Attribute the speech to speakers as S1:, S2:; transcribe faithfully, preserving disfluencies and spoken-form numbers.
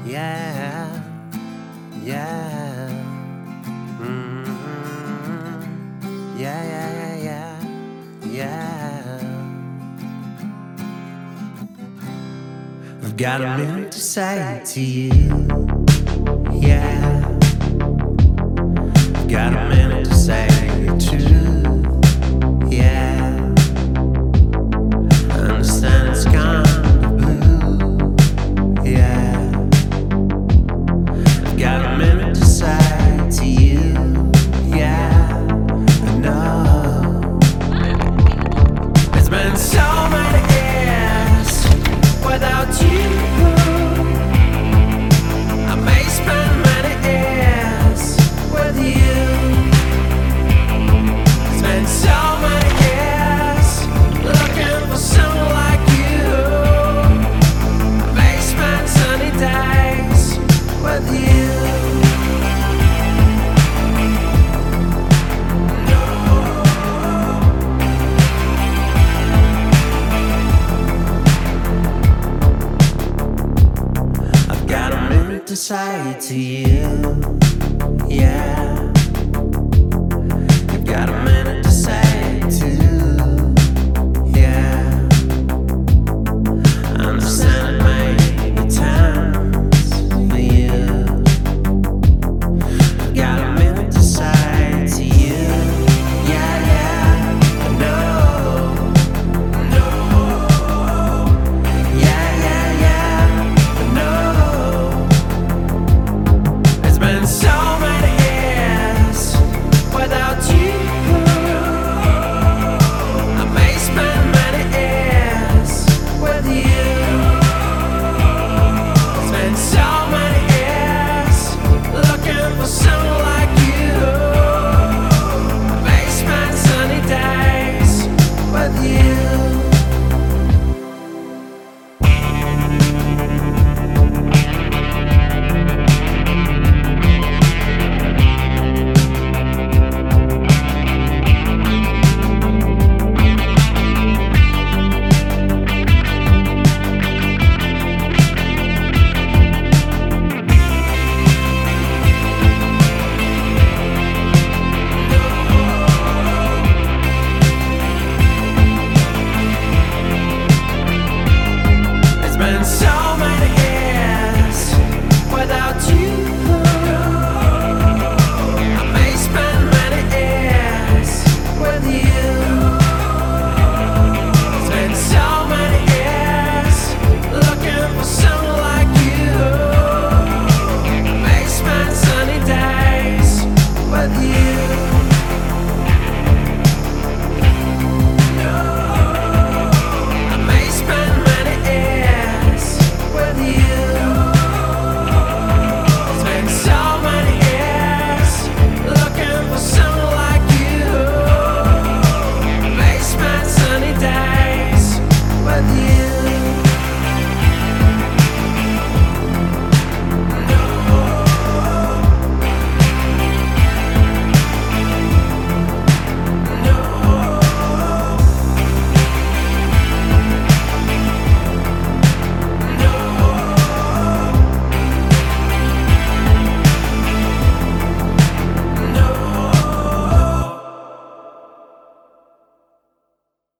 S1: yeah, yeah. Mm-hmm. Yeah, yeah, yeah, yeah, yeah. I've got a minute to say to you, yeah. I've got a minute to say to you, yeah. I understand it's kind of blue, yeah. I've got a minute to say to you, yeah. I know it's been so many years without you. I may spend many years with you. It's been so many years looking for someone like you. I may spend sunny days with you. I've got a minute to say to you, yeah.